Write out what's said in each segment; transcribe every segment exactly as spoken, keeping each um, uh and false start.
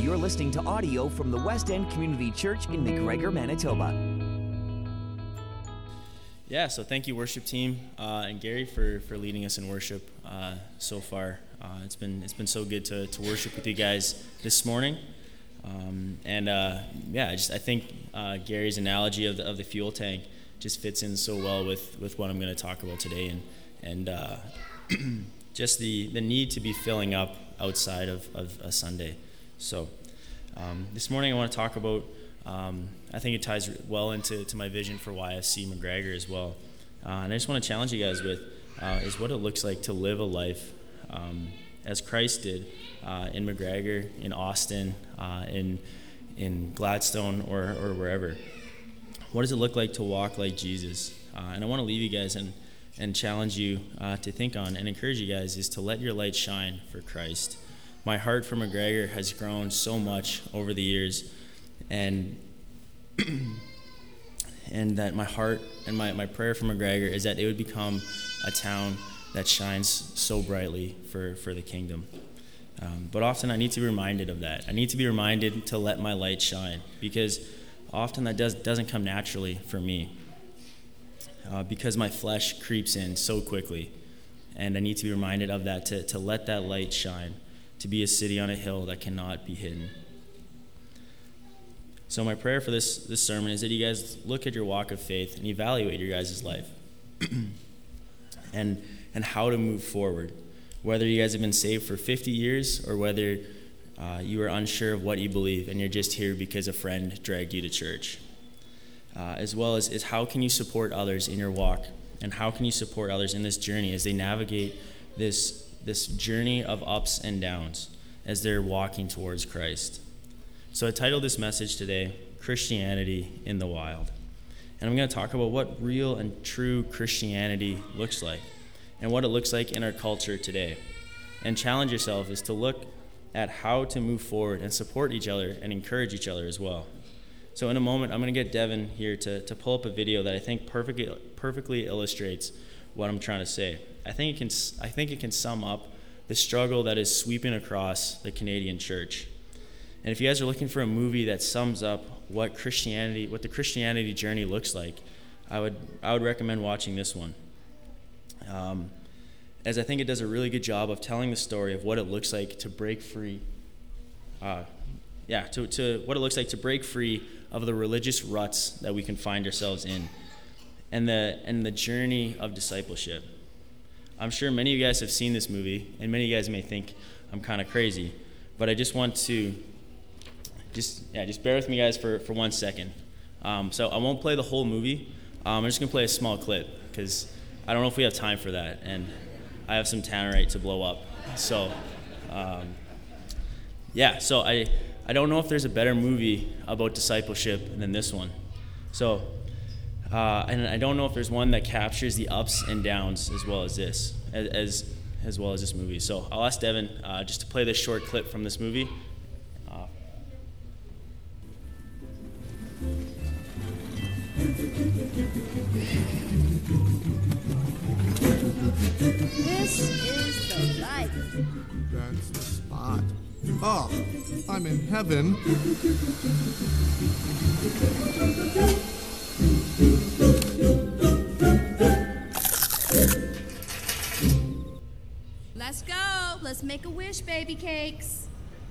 You're listening to audio from the West End Community Church in McGregor, Manitoba. Yeah, so thank you, worship team, uh, and Gary for, for leading us in worship uh, so far. Uh, it's been it's been so good to, to worship with you guys this morning, um, and uh, yeah, I just I think uh, Gary's analogy of the, of the fuel tank just fits in so well with, with what I'm going to talk about today, and and uh, just the, the need to be filling up outside of, of a Sunday. So um, this morning I want to talk about. Um, I think it ties well into to my vision for Y F C McGregor as well. Uh, and I just want to challenge you guys with uh, is what it looks like to live a life um, as Christ did uh, in McGregor, in Austin, uh, in in Gladstone, or, or wherever. What does it look like to walk like Jesus? Uh, and I want to leave you guys and, and challenge you uh, to think on and encourage you guys is to let your light shine for Christ. My heart for McGregor has grown so much over the years. And and that my heart and my, my prayer for McGregor is that it would become a town that shines so brightly for, for the kingdom. Um, but often I need to be reminded of that. I need to be reminded to let my light shine, because often that does, doesn't come naturally for me, uh, because my flesh creeps in so quickly. And I need to be reminded of that, to, to let that light shine, to be a city on a hill that cannot be hidden. So my prayer for this, this sermon is that you guys look at your walk of faith and evaluate your guys' life and and how to move forward. Whether you guys have been saved for fifty years or whether uh, you are unsure of what you believe and you're just here because a friend dragged you to church. Uh, as well as is how can you support others in your walk, and how can you support others in this journey as they navigate this this journey of ups and downs as they're walking towards Christ. So I titled this message today, Christianity in the Wild. And I'm going to talk about what real and true Christianity looks like and what it looks like in our culture today. And challenge yourself is to look at how to move forward and support each other and encourage each other as well. So in a moment, I'm going to get Devin here to, to pull up a video that I think perfectly, perfectly illustrates what I'm trying to say. I think it can, I think it can sum up the struggle that is sweeping across the Canadian church. And if you guys are looking for a movie that sums up what Christianity, what the Christianity journey looks like, I would I would recommend watching this one. Um, as I think it does a really good job of telling the story of what it looks like to break free. Uh, yeah, to, to what it looks like to break free of the religious ruts that we can find ourselves in, and the and the journey of discipleship. I'm sure many of you guys have seen this movie, and many of you guys may think I'm kind of crazy, but I just want to. Just yeah, just bear with me, guys, for, for one second. Um, so I won't play the whole movie. Um, I'm just gonna play a small clip because I don't know if we have time for that, and I have some Tannerite to blow up. So um, yeah, so I I don't know if there's a better movie about discipleship than this one. So uh, and I don't know if there's one that captures the ups and downs as well as this, as as, as well as this movie. So I'll ask Devin uh, just to play this short clip from this movie. This is the life. That's the spot. Oh, I'm in heaven. Let's go. Let's make a wish, baby cakes.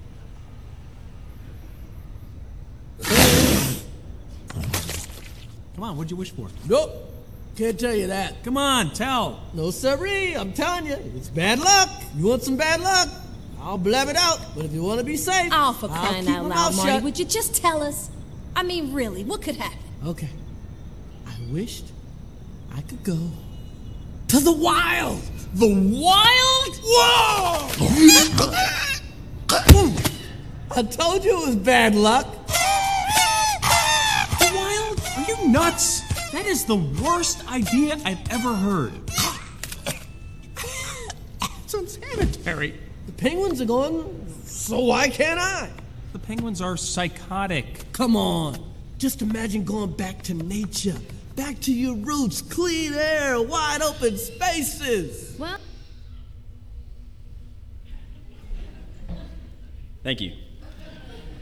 Come on, what'd you wish for? Nope. Can't tell you that. Come on, tell. No siree, I'm telling you, it's bad luck. You want some bad luck? I'll blab it out. But if you want to be safe, Oh, for I'll crying keep out my loud, mouth Marty, shut. would you just tell us? I mean, really, what could happen? Okay. I wished I could go to the wild. The wild? Whoa! I told you it was bad luck. The wild? Are you nuts? That is the worst idea I've ever heard. It's unsanitary. The penguins are going, so why can't I? The penguins are psychotic. Come on. Just imagine going back to nature. Back to your roots, clean air, wide open spaces. Well, Thank you.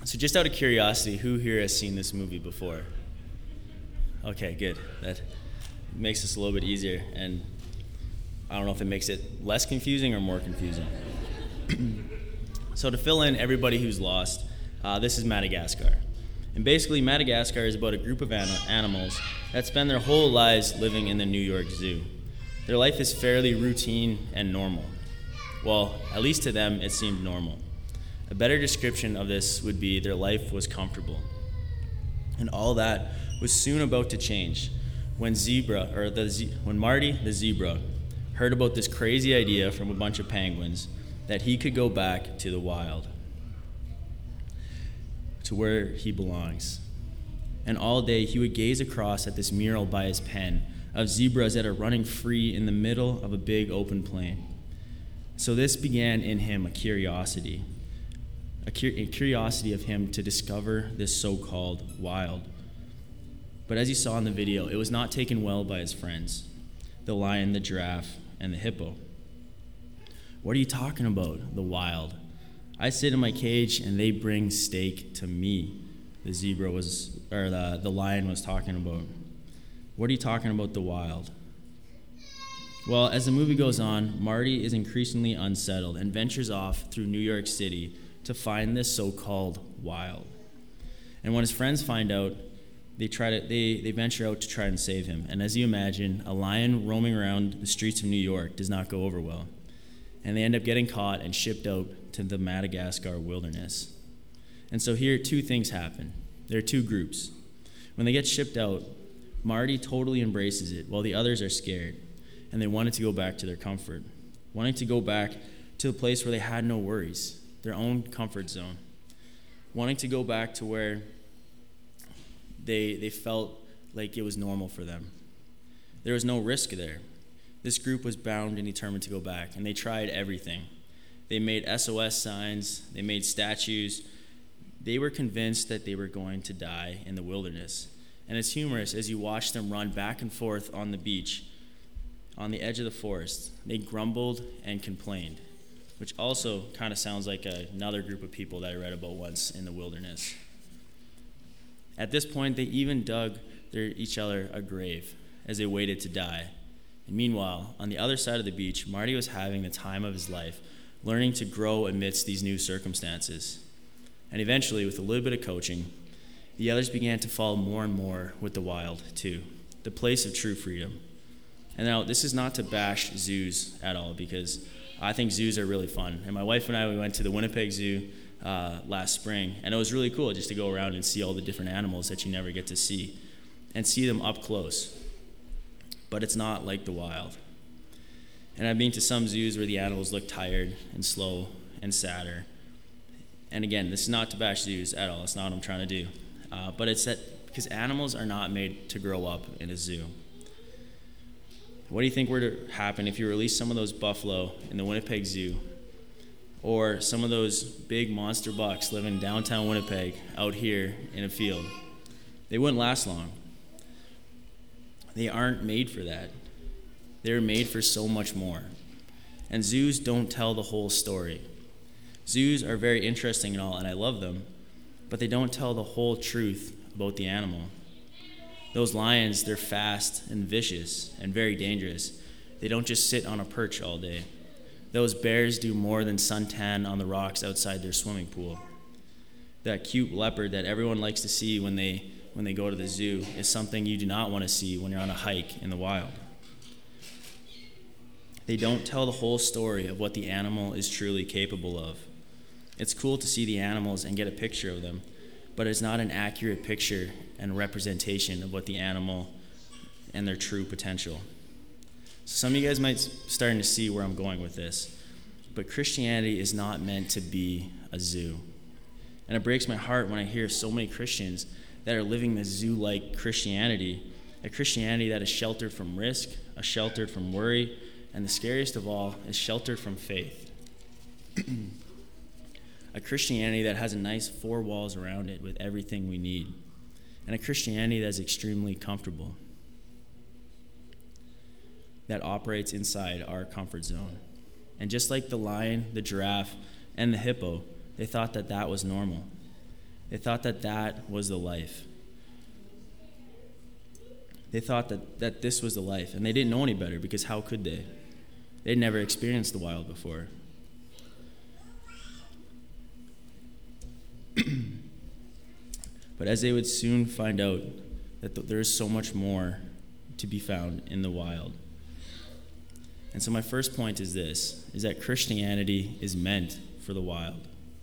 So just out of curiosity, who here has seen this movie before? Okay, good. That makes this a little bit easier, and I don't know if it makes it less confusing or more confusing. So to fill in everybody who's lost, uh, this is Madagascar. And basically, Madagascar is about a group of an- animals that spend their whole lives living in the New York Zoo. Their life is fairly routine and normal. Well, at least to them, it seemed normal. A better description of this would be their life was comfortable. And all that was soon about to change when zebra, or the ze- when Marty the zebra heard about this crazy idea from a bunch of penguins that he could go back to the wild, to where he belongs. And all day he would gaze across at this mural by his pen of zebras that are running free in the middle of a big open plain. So this began in him a curiosity, a, cur- a curiosity of him to discover this so-called wild. But as you saw in the video, it was not taken well by his friends, the lion, the giraffe, and the hippo. What are you talking about, the wild? I sit in my cage and they bring steak to me, the zebra was, or the, the lion was talking about. What are you talking about, the wild? Well, as the movie goes on, Marty is increasingly unsettled and ventures off through New York City to find this so-called wild. And when his friends find out, they try to they, they venture out to try and save him. And as you imagine, a lion roaming around the streets of New York does not go over well. And they end up getting caught and shipped out to the Madagascar wilderness. And so here, two things happen. There are two groups. When they get shipped out, Marty totally embraces it, while the others are scared, and they wanted to go back to their comfort, wanting to go back to the place where they had no worries, their own comfort zone, wanting to go back to where they they felt like it was normal for them. There was no risk there. This group was bound and determined to go back, and they tried everything. They made S O S signs, they made statues. They were convinced that they were going to die in the wilderness. And it's humorous as you watch them run back and forth on the beach, on the edge of the forest. They grumbled and complained, which also kind of sounds like another group of people that I read about once in the wilderness. At this point, they even dug their, each other a grave as they waited to die. And meanwhile, on the other side of the beach, Marty was having the time of his life, learning to grow amidst these new circumstances. And eventually, with a little bit of coaching, the others began to fall more and more with the wild, too, the place of true freedom. And now, this is not to bash zoos at all, because I think zoos are really fun. And my wife and I, we went to the Winnipeg Zoo uh, last spring, and it was really cool just to go around and see all the different animals that you never get to see, and see them up close. But it's not like the wild. And I've been to some zoos where the animals look tired and slow and sadder. And again, this is not to bash zoos at all. It's not what I'm trying to do. Uh, but it's that because animals are not made to grow up in a zoo. What do you think were to happen if you released some of those buffalo in the Winnipeg Zoo, or some of those big monster bucks living in downtown Winnipeg out here in a field? They wouldn't last long. They aren't made for that. They're made for so much more. And zoos don't tell the whole story. Zoos are very interesting and all, and I love them, but they don't tell the whole truth about the animal. Those lions, they're fast and vicious and very dangerous. They don't just sit on a perch all day. Those bears do more than suntan on the rocks outside their swimming pool. That cute leopard that everyone likes to see when they when they go to the zoo is something you do not want to see when you're on a hike in the wild. They don't tell the whole story of what the animal is truly capable of. It's cool to see the animals and get a picture of them, but it's not an accurate picture and representation of what the animal and their true potential. So some of you guys might be starting to see where I'm going with this, but Christianity is not meant to be a zoo. And it breaks my heart when I hear so many Christians that are living this zoo-like Christianity, a Christianity that is sheltered from risk, a sheltered from worry, and the scariest of all is sheltered from faith. A Christianity that has a nice four walls around it with everything we need, and a Christianity that is extremely comfortable, that operates inside our comfort zone. And just like the lion, the giraffe, and the hippo, they thought that that was normal. They thought that that was the life. They thought that, that this was the life, and they didn't know any better, because how could they? They'd never experienced the wild before. But as they would soon find out that th- there is so much more to be found in the wild. And so my first point is this, is that Christianity is meant for the wild.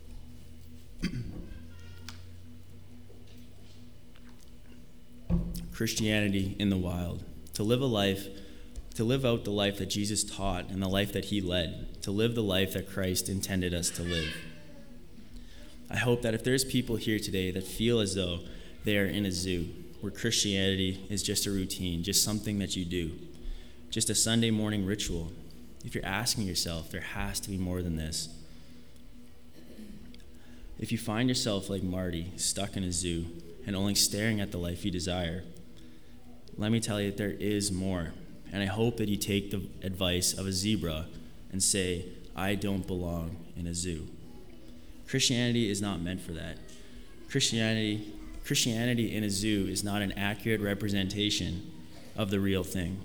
Christianity in the wild. To live a life, to live out the life that Jesus taught and the life that he led. To live the life that Christ intended us to live. I hope that if there's people here today that feel as though they are in a zoo, where Christianity is just a routine, just something that you do, just a Sunday morning ritual, if you're asking yourself, there has to be more than this. If you find yourself like Marty, stuck in a zoo and only staring at the life you desire, let me tell you that there is more. And I hope that you take the advice of a zebra and say, I don't belong in a zoo. Christianity is not meant for that. Christianity, Christianity in a zoo is not an accurate representation of the real thing.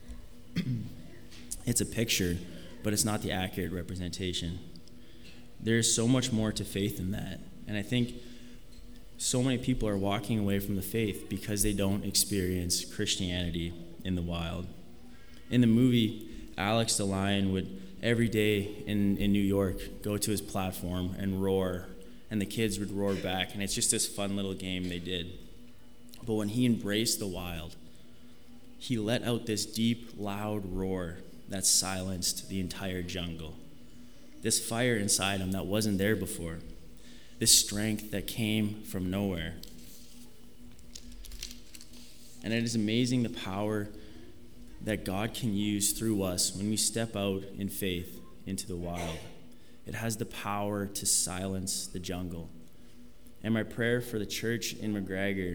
It's a picture, but it's not the accurate representation. There is so much more to faith than that. And I think so many people are walking away from the faith because they don't experience Christianity in the wild. In the movie, Alex the lion would every day in, in New York go to his platform and roar, and the kids would roar back, and it's just this fun little game they did. But when he embraced the wild, he let out this deep, loud roar that silenced the entire jungle. This fire inside him that wasn't there before. This strength that came from nowhere. And it is amazing the power that God can use through us when we step out in faith into the wild. It has the power to silence the jungle. And my prayer for the church in McGregor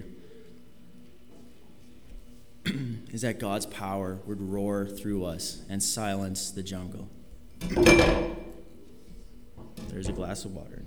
is that God's power would roar through us and silence the jungle. There's a glass of water.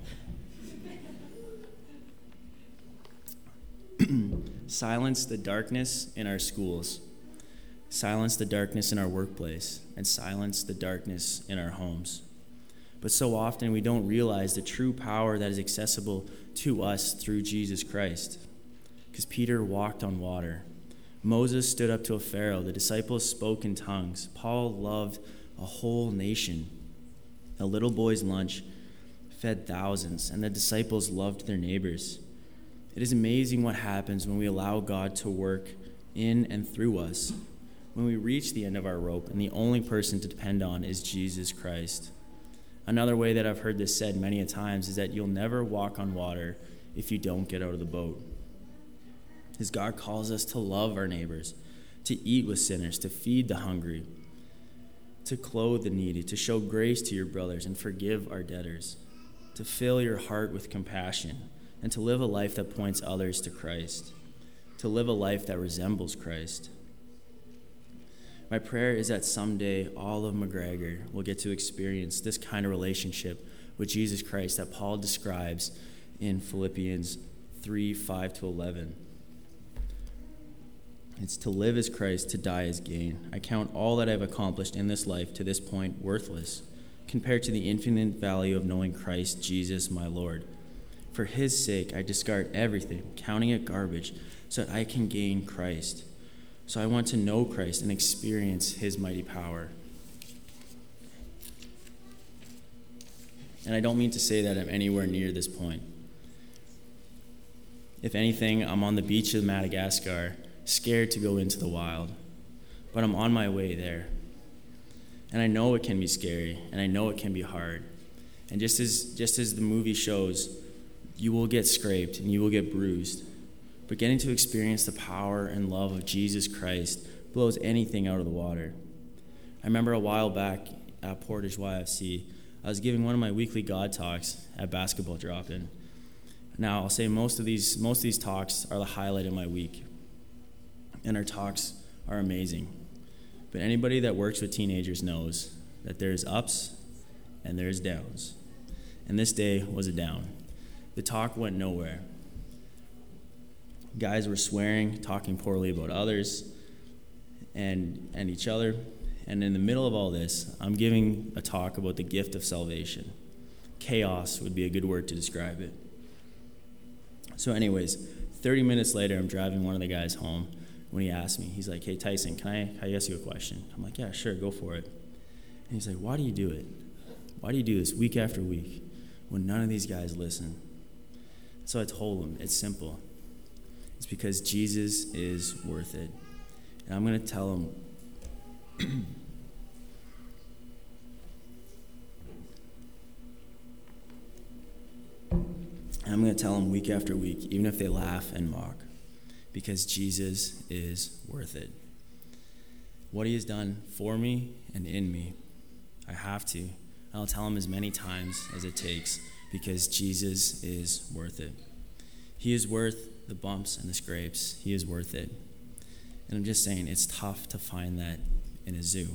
Silence the darkness in our schools. Silence the darkness in our workplace. And silence the darkness in our homes. But so often we don't realize the true power that is accessible to us through Jesus Christ. Because Peter walked on water. Moses stood up to a Pharaoh. The disciples spoke in tongues. Paul loved a whole nation. A little boy's lunch fed thousands, and the disciples loved their neighbors. It is amazing what happens when we allow God to work in and through us. When we reach the end of our rope, and the only person to depend on is Jesus Christ. Another way that I've heard this said many a times is that you'll never walk on water if you don't get out of the boat. As God calls us to love our neighbors, to eat with sinners, to feed the hungry, to clothe the needy, to show grace to your brothers and forgive our debtors, to fill your heart with compassion, and to live a life that points others to Christ, to live a life that resembles Christ. My prayer is that someday all of McGregor will get to experience this kind of relationship with Jesus Christ that Paul describes in Philippians three, five to eleven. It's to live as Christ, to die as gain. I count all that I've accomplished in this life to this point worthless, compared to the infinite value of knowing Christ Jesus my Lord. For his sake, I discard everything, counting it garbage, so that I can gain Christ. So I want to know Christ and experience his mighty power. And I don't mean to say that I'm anywhere near this point. If anything, I'm on the beach of Madagascar, scared to go into the wild, but I'm on my way there. And I know it can be scary, and I know it can be hard. And just as just as the movie shows, you will get scraped and you will get bruised. But getting to experience the power and love of Jesus Christ blows anything out of the water. I remember a while back at Portage Y F C, I was giving one of my weekly God talks at Basketball Drop-In. Now, I'll say most of these most of these talks are the highlight of my week. And our talks are amazing. But anybody that works with teenagers knows that there's ups and there's downs. And this day was a down. The talk went nowhere. Guys were swearing, talking poorly about others and, and each other. And in the middle of all this, I'm giving a talk about the gift of salvation. Chaos would be a good word to describe it. So anyways, thirty minutes later, I'm driving one of the guys home when he asked me. He's like, hey, Tyson, can I, can I ask you a question? I'm like, yeah, sure, go for it. And he's like, why do you do it? Why do you do this week after week when none of these guys listen? So I told him, it's simple. It's because Jesus is worth it. And I'm going to tell him, and I'm going to tell them week after week, even if they laugh and mock, because Jesus is worth it. What he has done for me and in me, I have to. I'll tell him as many times as it takes, because Jesus is worth it. He is worth the bumps and the scrapes. He is worth it. And I'm just saying, it's tough to find that in a zoo.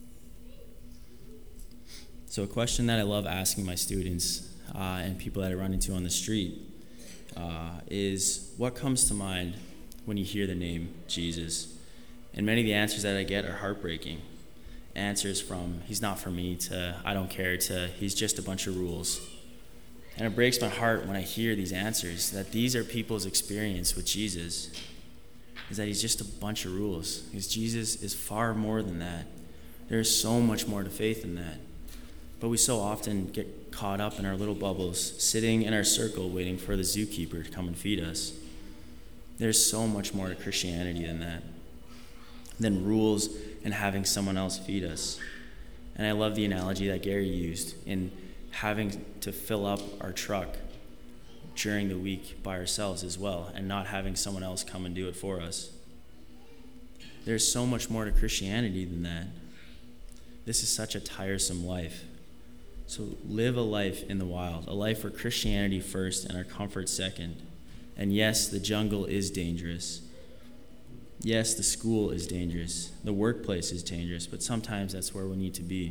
So a question that I love asking my students uh, and people that I run into on the street uh, is, what comes to mind when you hear the name Jesus? And many of the answers that I get are heartbreaking. Answers from, he's not for me, to I don't care, to he's just a bunch of rules. And it breaks my heart when I hear these answers, that these are people's experience with Jesus, is that he's just a bunch of rules. Because Jesus is far more than that. There's so much more to faith than that. But we so often get caught up in our little bubbles, sitting in our circle waiting for the zookeeper to come and feed us. There's so much more to Christianity than that, than rules and having someone else feed us. And I love the analogy that Gary used in having to fill up our truck during the week by ourselves as well, and not having someone else come and do it for us. There's so much more to Christianity than that. This is such a tiresome life. So live a life in the wild, a life where Christianity first and our comfort second. And yes, the jungle is dangerous. Yes, the school is dangerous. The workplace is dangerous, but sometimes that's where we need to be.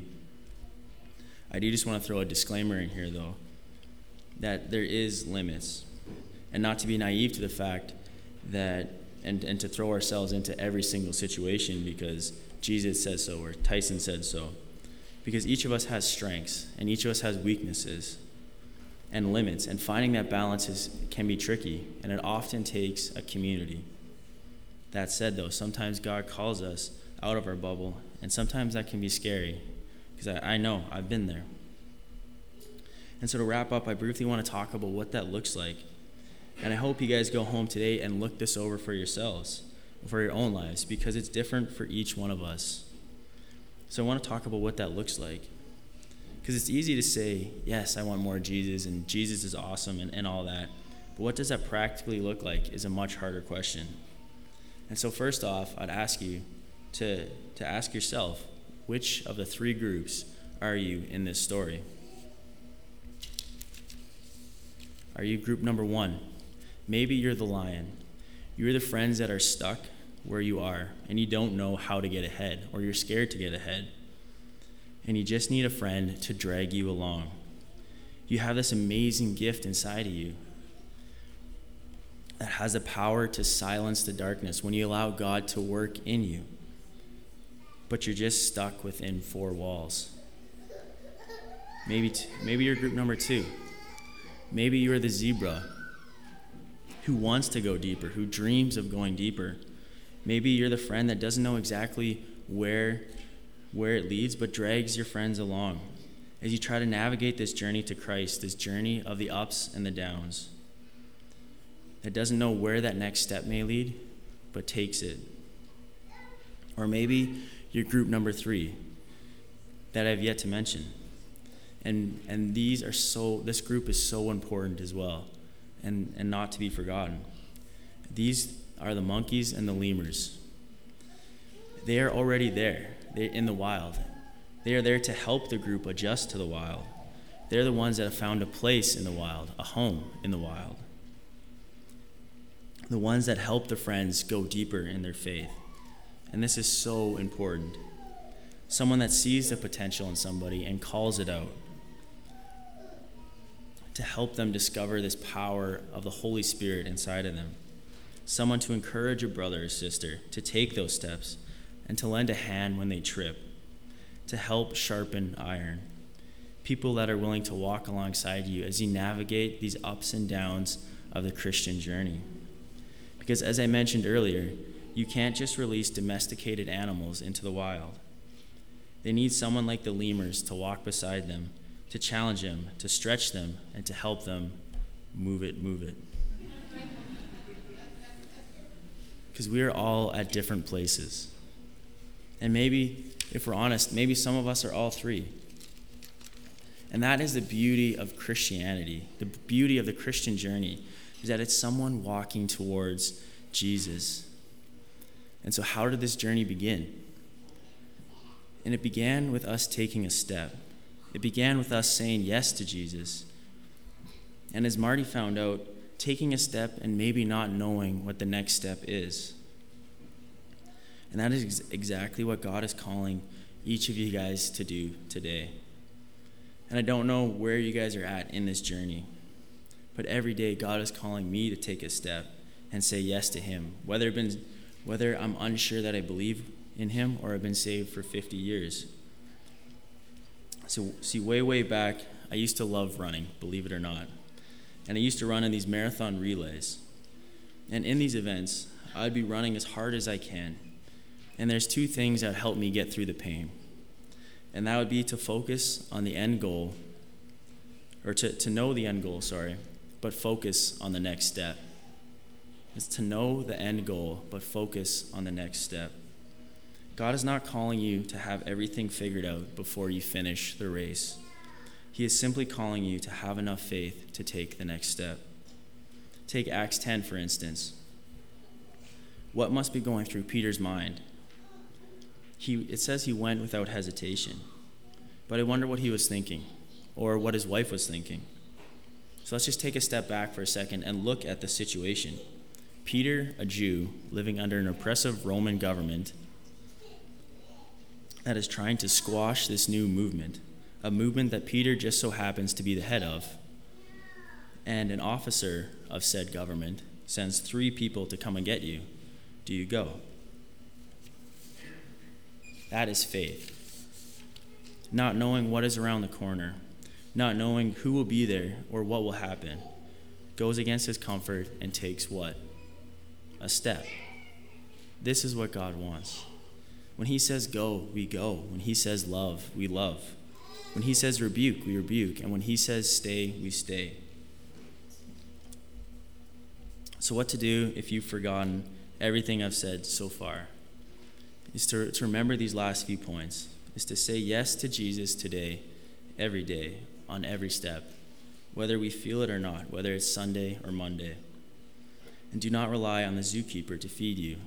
I do just want to throw a disclaimer in here, though, that there is limits, and not to be naive to the fact that, and, and to throw ourselves into every single situation because Jesus says so or Tyson said so. Because each of us has strengths, and each of us has weaknesses and limits, and finding that balance is, can be tricky, and it often takes a community. That said, though, sometimes God calls us out of our bubble, and sometimes that can be scary, because I, I know, I've been there. And so to wrap up, I briefly want to talk about what that looks like. And I hope you guys go home today and look this over for yourselves, for your own lives, because it's different for each one of us. So I want to talk about what that looks like. Because it's easy to say, yes, I want more Jesus, and Jesus is awesome, and, and all that. But what does that practically look like is a much harder question. And so first off, I'd ask you to, to ask yourself, which of the three groups are you in this story? Are you group number one? Maybe you're the lion. You're the friends that are stuck where you are, and you don't know how to get ahead, or you're scared to get ahead. And you just need a friend to drag you along. You have this amazing gift inside of you that has the power to silence the darkness when you allow God to work in you. But you're just stuck within four walls. Maybe, t- maybe you're group number two. Maybe you're the zebra who wants to go deeper, who dreams of going deeper. Maybe you're the friend that doesn't know exactly where, where it leads, but drags your friends along as you try to navigate this journey to Christ, this journey of the ups and the downs. That doesn't know where that next step may lead, but takes it. Or maybe you're group number three that I've yet to mention. And and these are so, this group is so important as well, and, and not to be forgotten. These are the monkeys and the lemurs. They are already there. They're in the wild. They are there to help the group adjust to the wild. They're the ones that have found a place in the wild, a home in the wild. The ones that help the friends go deeper in their faith. And this is so important. Someone that sees the potential in somebody and calls it out, to help them discover this power of the Holy Spirit inside of them. someone to encourage a brother or sister to take those steps, and to lend a hand when they trip, to help sharpen iron. People that are willing to walk alongside you as you navigate these ups and downs of the Christian journey. Because as I mentioned earlier, you can't just release domesticated animals into the wild. They need someone like the lemurs to walk beside them, to challenge them, to stretch them, and to help them move it, move it. Because we are all at different places. And maybe, if we're honest, maybe some of us are all three. And that is the beauty of Christianity. The beauty of the Christian journey is that it's someone walking towards Jesus. And so how did this journey begin? And it began with us taking a step. It began with us saying yes to Jesus. And as Marty found out, taking a step and maybe not knowing what the next step is. And that is ex- exactly what God is calling each of you guys to do today. And I don't know where you guys are at in this journey, but every day God is calling me to take a step and say yes to him, whether it been, whether I'm unsure that I believe in him or I've been saved for fifty years. So see, way, way back, I used to love running, believe it or not. And I used to run in these marathon relays. And in these events, I'd be running as hard as I can. And there's two things that help me get through the pain. And that would be to focus on the end goal, or to, to know the end goal, sorry, but focus on the next step. It's to know the end goal, but focus on the next step. God is not calling you to have everything figured out before you finish the race. He is simply calling you to have enough faith to take the next step. Take Acts ten, for instance. What must be going through Peter's mind? He, it says he went without hesitation. But I wonder what he was thinking, or what his wife was thinking. So let's just take a step back for a second and look at the situation. Peter, a Jew, living under an oppressive Roman government that is trying to squash this new movement, a movement that Peter just so happens to be the head of, and an officer of said government sends three people to come and get you. Do you go? That is faith. Not knowing what is around the corner, not knowing who will be there or what will happen, goes against his comfort and takes what? A step. This is what God wants. When he says go, we go. When he says love, we love. When he says rebuke, we rebuke. And when he says stay, we stay. So what to do if you've forgotten everything I've said so far is to, to remember these last few points, is to say yes to Jesus today, every day, on every step, whether we feel it or not, whether it's Sunday or Monday. And do not rely on the zookeeper to feed you,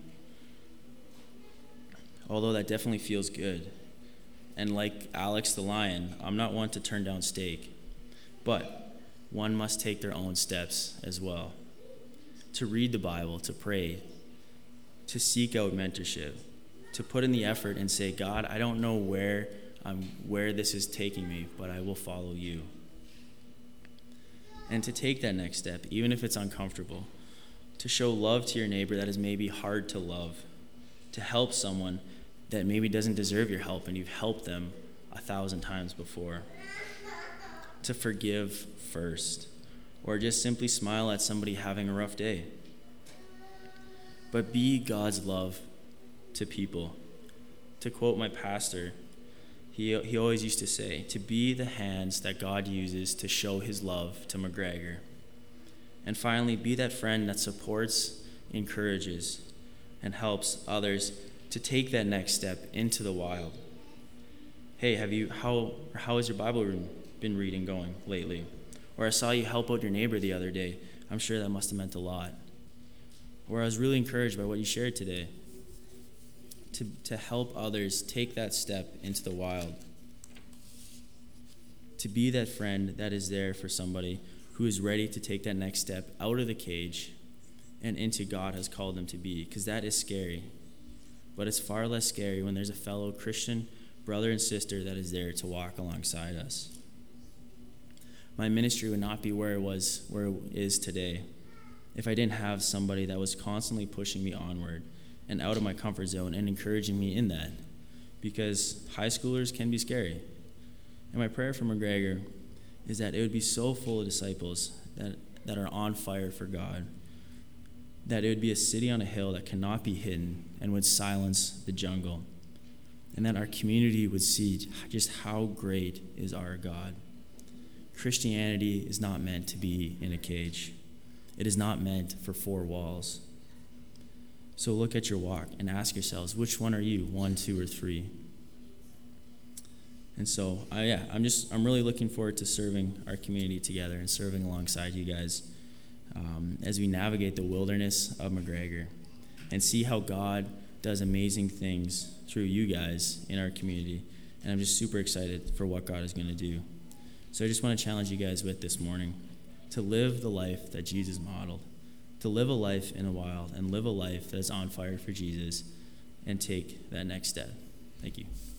although that definitely feels good. And like Alex the lion, I'm not one to turn down steak, but one must take their own steps as well. To read the Bible, to pray, to seek out mentorship, to put in the effort and say, God, I don't know where I'm, where this is taking me, but I will follow you. And to take that next step, even if it's uncomfortable, to show love to your neighbor that is maybe hard to love, to help someone that maybe doesn't deserve your help and you've helped them a thousand times before, to forgive first, or just simply smile at somebody having a rough day. But be God's love to people. To quote my pastor, he, he always used to say, to be the hands that God uses to show his love to McGregor. And finally, be that friend that supports, encourages, and helps others to take that next step into the wild. Hey, have you how how has your Bible been reading going lately? Or I saw you help out your neighbor the other day. I'm sure that must have meant a lot. Or I was really encouraged by what you shared today. To to help others take that step into the wild. To be that friend that is there for somebody who is ready to take that next step out of the cage and into God has called them to be, because that is scary. But it's far less scary when there's a fellow Christian brother and sister that is there to walk alongside us. My ministry would not be where it was, where it is today, if I didn't have somebody that was constantly pushing me onward and out of my comfort zone and encouraging me in that, because high schoolers can be scary. And my prayer for McGregor is that it would be so full of disciples that, that are on fire for God, that it would be a city on a hill that cannot be hidden and would silence the jungle, and that our community would see just how great is our God. Christianity is not meant to be in a cage. It is not meant for four walls. So look at your walk and ask yourselves, which one are you, one, two, or three? And so, uh, yeah, I'm just, I'm really looking forward to serving our community together and serving alongside you guys um, as we navigate the wilderness of McGregor and see how God does amazing things through you guys in our community. And I'm just super excited for what God is going to do. So I just want to challenge you guys with this morning to live the life that Jesus modeled, to live a life in the wild and live a life that is on fire for Jesus and take that next step. Thank you.